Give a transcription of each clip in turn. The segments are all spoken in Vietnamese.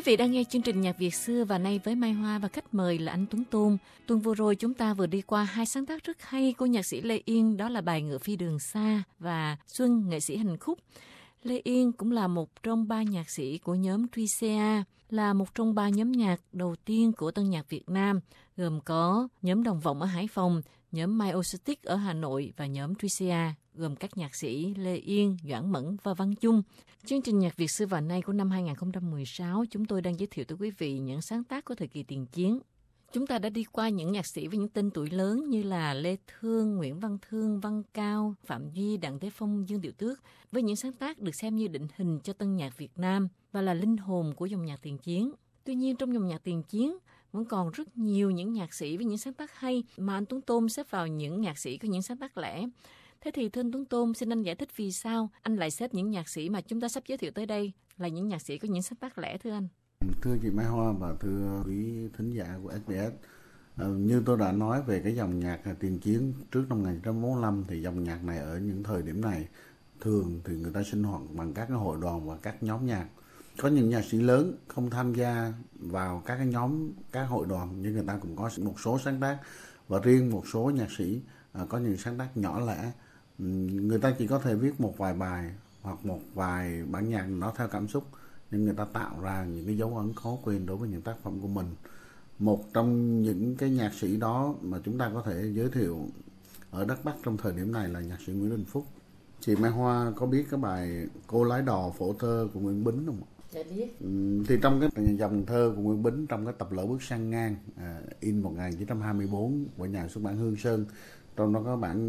vị đang nghe chương trình Nhạc Việt xưa và nay với Mai Hoa và khách mời là anh Tuấn Tôn. Tuần vừa rồi chúng ta vừa đi qua hai sáng tác rất hay của nhạc sĩ Lê Yên, đó là bài Ngựa Phi Đường Xa và Xuân nghệ sĩ hành khúc. Lê Yên cũng là một trong ba nhạc sĩ của nhóm Trisea, là một trong ba nhóm nhạc đầu tiên của tân nhạc Việt Nam, gồm có nhóm Đồng Vọng ở Hải Phòng, nhóm My Acoustic ở Hà Nội và nhóm Trisea, gồm các nhạc sĩ Lê Yên, Doãn Mẫn và Văn Chung. Chương trình Nhạc Việt xưa và nay của năm 2016, chúng tôi đang giới thiệu tới quý vị những sáng tác của thời kỳ tiền chiến. Chúng ta đã đi qua những nhạc sĩ với những tên tuổi lớn như là Lê Thương, Nguyễn Văn Thương, Văn Cao, Phạm Duy, Đặng Thế Phong, Dương Tiểu Tước, với những sáng tác được xem như định hình cho tân nhạc Việt Nam và là linh hồn của dòng nhạc tiền chiến. Tuy nhiên trong dòng nhạc tiền chiến vẫn còn rất nhiều những nhạc sĩ với những sáng tác hay mà anh Tuấn Tôn xếp vào những nhạc sĩ có những sáng tác lẻ. Thế thì thưa anh Tuấn Tôn, xin anh giải thích vì sao anh lại xếp những nhạc sĩ mà chúng ta sắp giới thiệu tới đây là những nhạc sĩ có những sáng tác lẻ thưa anh? Thưa chị Mai Hoa và thưa quý thính giả của SBS, như tôi đã nói về cái dòng nhạc tiền chiến trước năm 1945 thì dòng nhạc này ở những thời điểm này thường thì người ta sinh hoạt bằng các cái hội đoàn và các nhóm nhạc. Có những nhạc sĩ lớn không tham gia vào các cái nhóm, các hội đoàn, nhưng người ta cũng có một số sáng tác, và riêng một số nhạc sĩ có những sáng tác nhỏ lẻ. Người ta chỉ có thể viết một vài bài hoặc một vài bản nhạc nó theo cảm xúc, nhưng người ta tạo ra những cái dấu ấn khó quên đối với những tác phẩm của mình. Một trong những cái nhạc sĩ đó mà chúng ta có thể giới thiệu ở đất Bắc trong thời điểm này là nhạc sĩ Nguyễn Đình Phúc. Chị Mai Hoa có biết cái bài Cô Lái Đò phổ thơ của Nguyễn Bính không? Dạ biết. Thì trong cái dòng thơ của Nguyễn Bính, trong cái tập Lỡ Bước Sang Ngang in 1924 của nhà xuất bản Hương Sơn, trong đó có bản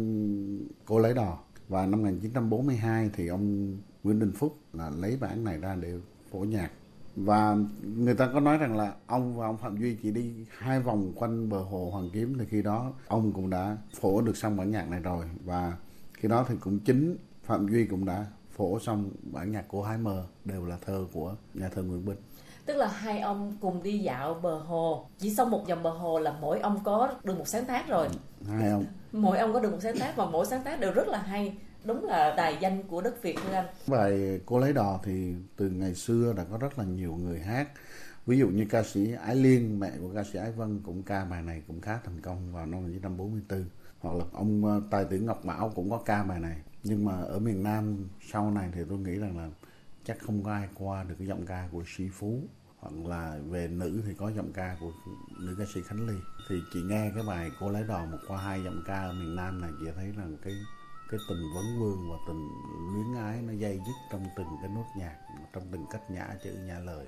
Cô Lái Đò. Và năm 1942 thì ông Nguyễn Đình Phúc là lấy bản này ra để phổ nhạc. Và người ta có nói rằng là ông và ông Phạm Duy chỉ đi 2 vòng quanh bờ hồ Hoàn Kiếm thì khi đó ông cũng đã phổ được xong bản nhạc này rồi. Và khi đó thì cũng chính Phạm Duy cũng đã phổ xong bản nhạc của Hái Mơ, đều là thơ của nhà thơ Nguyễn Bính. Tức là hai ông cùng đi dạo bờ hồ, chỉ xong một vòng bờ hồ là mỗi ông có được một sáng tác rồi. Hai ông. Mỗi ông có được một sáng tác và mỗi sáng tác đều rất là hay. Đúng là tài danh của đất Việt thưa anh. Bài Cô Lấy Đò thì từ ngày xưa đã có rất là nhiều người hát. Ví dụ như ca sĩ Ái Liên, mẹ của ca sĩ Ái Vân cũng ca bài này cũng khá thành công vào năm 1944. Hoặc là ông tài tử Ngọc Mão cũng có ca bài này. Nhưng mà ở miền Nam sau này thì tôi nghĩ rằng là chắc không có ai qua được cái giọng ca của Sĩ Phú. Hoặc là về nữ thì có giọng ca của nữ ca sĩ Khánh Ly. Thì chị nghe cái bài Cô Lấy Đò một qua hai giọng ca ở miền Nam này, chị thấy rằng cái tình vấn vương và tình luyến ái nó dây dứt trong từng cái nốt nhạc, trong từng cách nhả chữ nhả lời.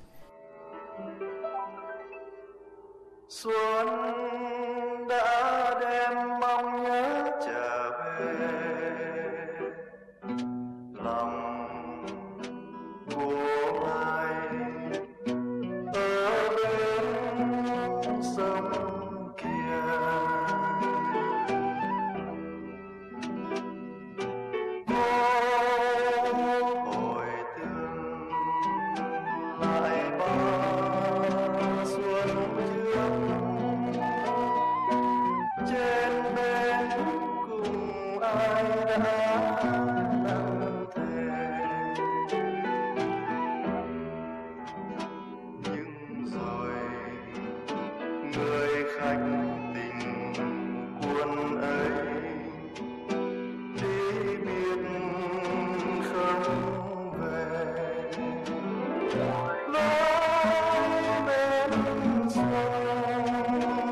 Xuân đã đem mong nhớ trở về, lòng của ai ở bên sông kia. Hồi tương lại ba xuân trước, trên bên cùng ai đã nặng thề. Nhưng rồi người khách tình quân ấy đi biệt không về. Lối bên sông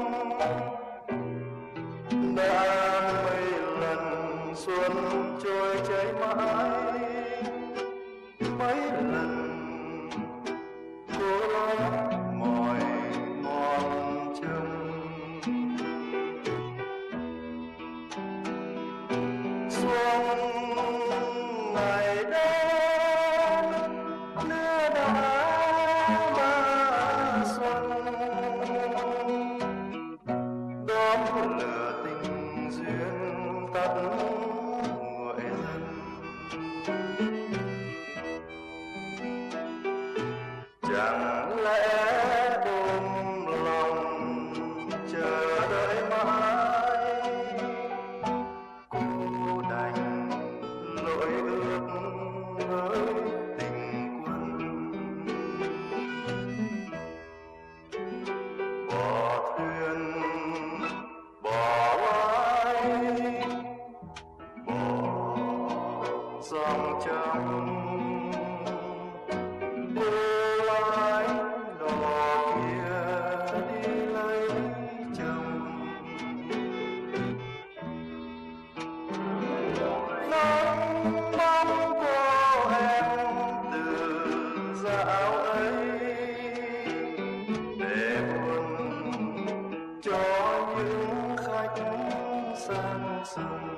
đã mấy lần xuân trôi chảy mãi, mấy lần cô mỏi mòn chân. Xuân ngày đến đưa đã ba xuân, đóm lửa tình duyên tắt nguội dần. Chẳng lẽ ôm lòng chờ đợi mãi, cô đành bỏ thuyền bỏ lái bỏ dòng trong cô lái đò kia đi lấy chồng. Nắng bóng cô em từ dạo ấy để buồn cho những khách sang sông.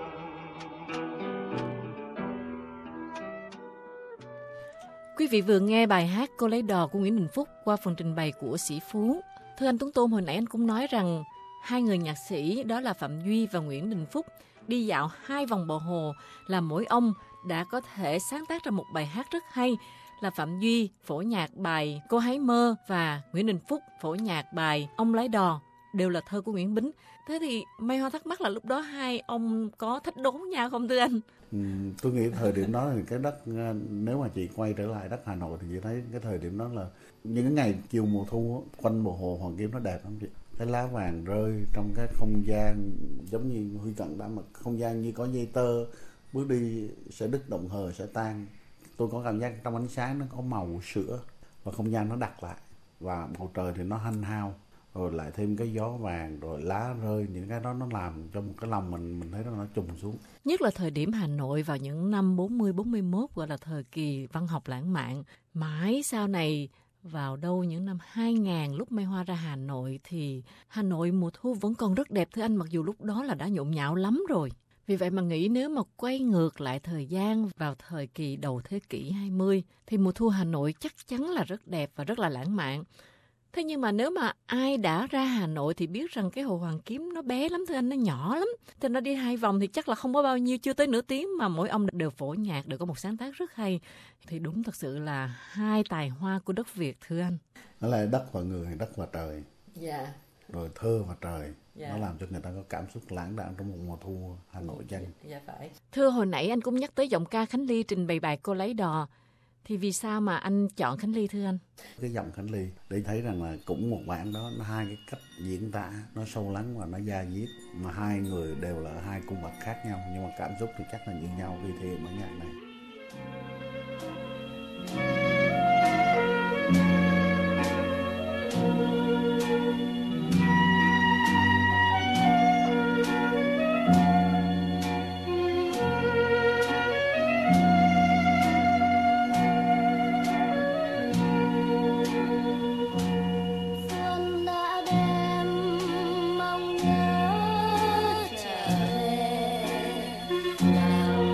Quý vị vừa nghe bài hát Cô lấy đò của Nguyễn Đình Phúc qua phần trình bày của Sĩ Phú. Thưa anh Tuấn Tôn, hồi nãy anh cũng nói rằng hai người nhạc sĩ đó là Phạm Duy và Nguyễn Đình Phúc đi dạo 2 vòng bờ hồ là mỗi ông đã có thể sáng tác ra một bài hát rất hay, là Phạm Duy phổ nhạc bài Cô hái mơ và Nguyễn Đình Phúc phổ nhạc bài Ông lái đò, đều là thơ của Nguyễn Bính. Thế thì Mai Hoa thắc mắc là lúc đó hai ông có thách đố nhau không thưa anh? Tôi nghĩ thời điểm đó thì cái đất, nếu mà chị quay trở lại đất Hà Nội thì chị thấy cái thời điểm đó là những cái ngày chiều mùa thu quanh bờ hồ Hoàn Kiếm nó đẹp lắm chị. Cái lá vàng rơi trong cái không gian giống như Huy Cận đã, mà không gian như có dây tơ, bước đi sẽ đứt động hờ sẽ tan. Tôi có cảm giác trong ánh sáng nó có màu sữa và không gian nó đặc lại, và bầu trời thì nó hanh hao, rồi lại thêm cái gió vàng, rồi lá rơi, những cái đó nó làm cho một cái lòng mình thấy nó trùng xuống. Nhất là thời điểm Hà Nội vào những năm 40-41 gọi là thời kỳ văn học lãng mạn. Mãi sau này vào đâu những năm 2000 lúc Mai Hoa ra Hà Nội thì Hà Nội mùa thu vẫn còn rất đẹp thưa anh, mặc dù lúc đó là đã nhộn nhạo lắm rồi. Vì vậy mà nghĩ nếu mà quay ngược lại thời gian vào thời kỳ đầu thế kỷ 20 thì mùa thu Hà Nội chắc chắn là rất đẹp và rất là lãng mạn. Thế nhưng mà nếu mà ai đã ra Hà Nội thì biết rằng cái hồ Hoàn Kiếm nó bé lắm thưa anh, nó nhỏ lắm. Thế nó đi 2 vòng thì chắc là không có bao nhiêu, chưa tới nửa tiếng mà mỗi ông đều phổ nhạc, đều có một sáng tác rất hay. Thì đúng thật sự là hai tài hoa của đất Việt thưa anh. Nó là đất và người, đất và trời. Dạ. Rồi thơ và trời. Dạ. Nó làm cho người ta có cảm xúc lãng đãng trong một mùa thu Hà Nội chăng? Dạ phải. Thưa, hồi nãy anh cũng nhắc tới giọng ca Khánh Ly trình bày bài Cô lấy đò. Thì vì sao mà anh chọn Khánh Ly thưa anh? Cái giọng Khánh Ly để thấy rằng là cũng một bản đó, nó hai cái cách diễn tả nó sâu lắng và nó da diết, mà hai người đều là hai cung bậc khác nhau nhưng mà cảm xúc thì chắc là như nhau khi thể hiện bản nhạc này.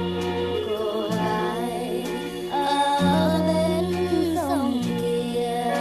Cô gái ở bên sông kia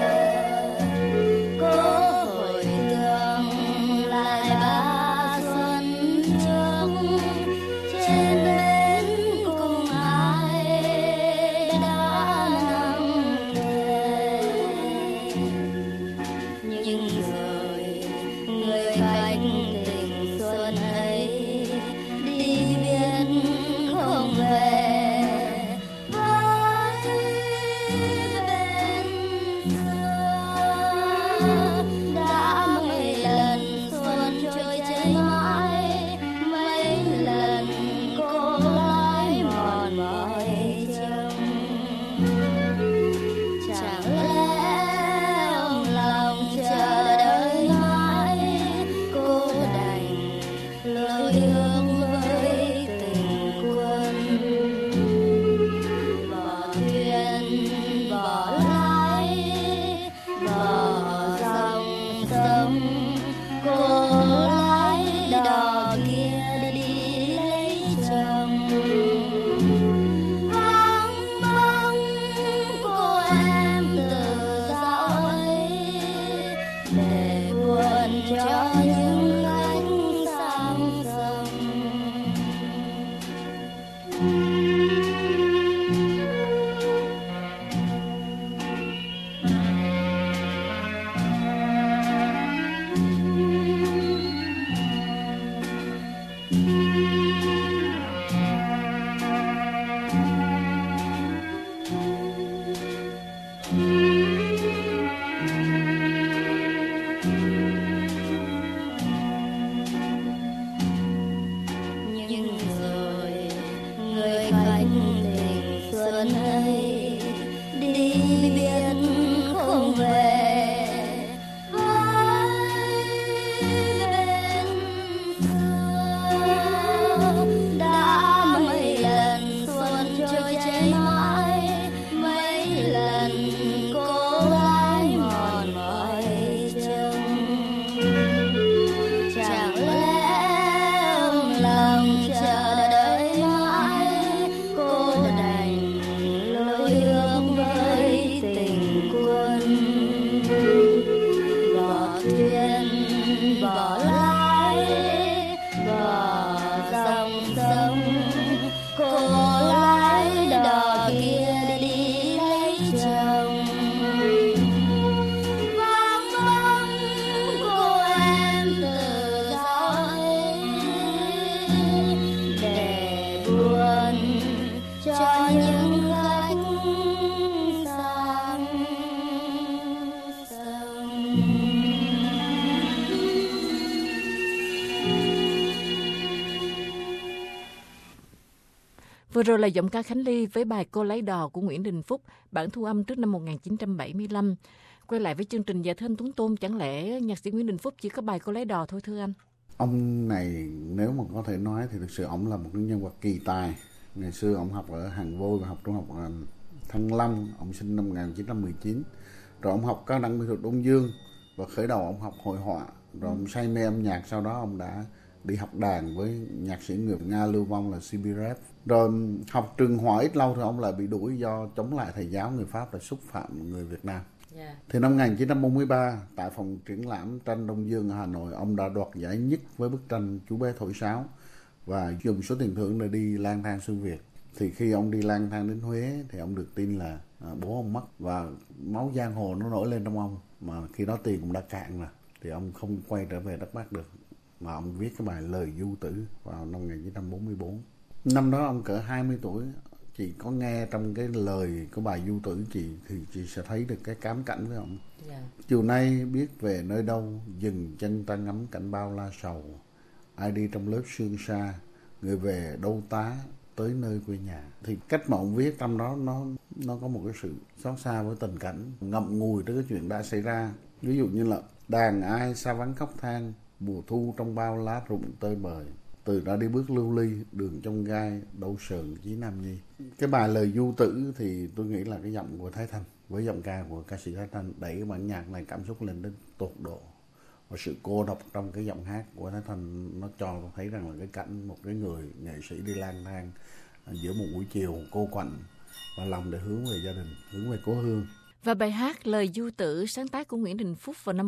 Vừa rồi là giọng ca Khánh Ly với bài Cô Lấy Đò của Nguyễn Đình Phúc, bản thu âm trước năm 1975. Quay lại với chương trình Dạ Thưa Anh Tuấn Tôn, chẳng lẽ nhạc sĩ Nguyễn Đình Phúc chỉ có bài Cô Lấy Đò thôi thưa anh? Ông này nếu mà có thể nói thì thực sự ông là một nhân vật kỳ tài. Ngày xưa ông học ở Hàng Vôi và học trung học Thăng Long, ông sinh năm 1919. Rồi ông học cao đẳng mỹ thuật Đông Dương và khởi đầu ông học hội họa. Rồi ông say mê âm nhạc, sau đó ông đã đi học đàn với nhạc sĩ người Nga lưu vong là Sibirov. Rồi học trường Hòa ít lâu thì ông lại bị đuổi do chống lại thầy giáo người Pháp là xúc phạm người Việt Nam. Thì năm 1943 tại phòng triển lãm tranh Đông Dương ở Hà Nội, ông đã đoạt giải nhất với bức tranh Chú Bé Thổi Sáo và dùng số tiền thưởng để đi lang thang xuyên Việt. Thì khi ông đi lang thang đến Huế thì ông được tin là bố ông mất và máu giang hồ nó nổi lên trong ông, mà khi đó tiền cũng đã cạn rồi thì ông không quay trở về đất Bắc được, mà ông viết cái bài Lời Du Tử vào năm 1944. Năm đó ông cỡ 20 tuổi. Chị có nghe trong cái lời của bài Du Tử thì chị sẽ thấy được cái cám cảnh với ông. Chiều nay biết về nơi đâu, dừng chân ta ngắm cảnh bao la sầu. Ai đi trong lớp sương sa, người về đâu tá, tới nơi quê nhà. Thì cách mà ông viết trong đó nó có một cái sự xót xa với tình cảnh ngậm ngùi tới cái chuyện đã xảy ra. Ví dụ như là đàn ai xa vắng khóc than, mùa thu trong bao lá rụng tơi bời. Từ đã đi bước lưu ly, đường trong gai, đâu sờn chí Nam Nhi. Cái bài Lời Du Tử thì tôi nghĩ là cái giọng của Thái Thanh với giọng ca của ca sĩ Thái Thanh đẩy cái bản nhạc này cảm xúc lên đến tột độ. Và sự cô độc trong cái giọng hát của Thái Thanh nó cho tôi thấy rằng là cái cảnh một cái người nghệ sĩ đi lang thang giữa một buổi chiều cô quạnh và lòng để hướng về gia đình, hướng về cố hương. Và bài hát Lời Du Tử sáng tác của Nguyễn Đình Phúc vào năm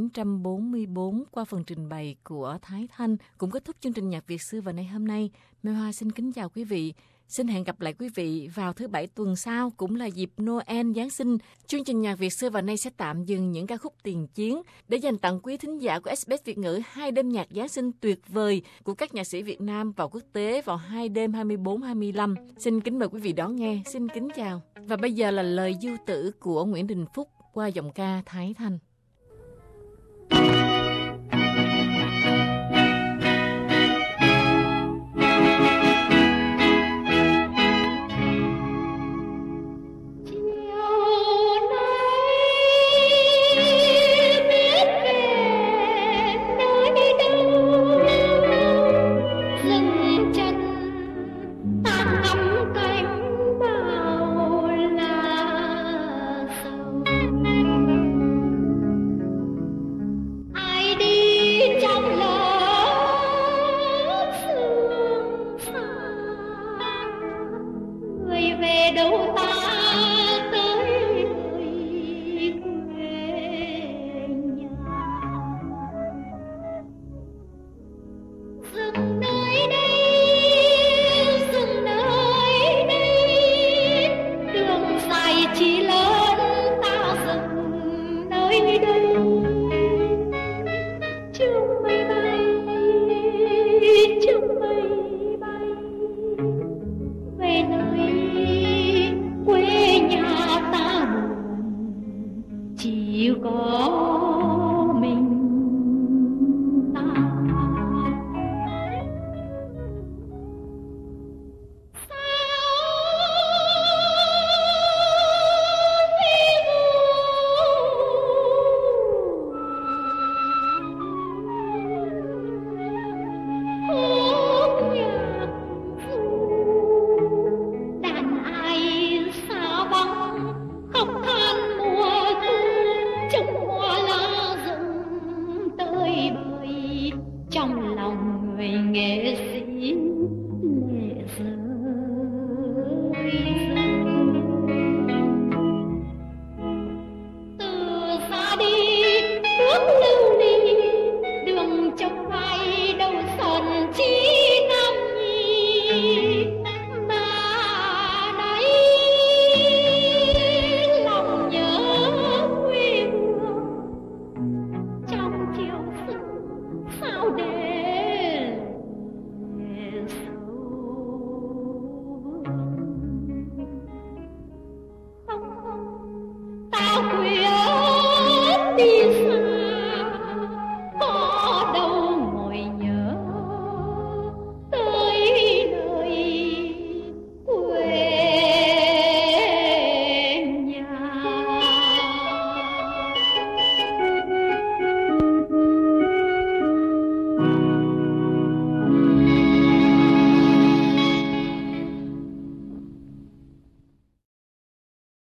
1944 qua phần trình bày của Thái Thanh cũng kết thúc chương trình Nhạc Việt xưa và nay hôm nay. Mai Hoa xin kính chào quý vị. Xin hẹn gặp lại quý vị vào thứ Bảy tuần sau, cũng là dịp Noel Giáng sinh. Chương trình Nhạc Việt xưa và nay sẽ tạm dừng những ca khúc tiền chiến để dành tặng quý thính giả của SBS Việt ngữ 2 đêm nhạc Giáng sinh tuyệt vời của các nhạc sĩ Việt Nam và quốc tế vào 2 đêm 24-25. Xin kính mời quý vị đón nghe. Xin kính chào. Và bây giờ là Lời Du Tử của Nguyễn Đình Phúc qua giọng ca Thái Thanh. Chưa mấy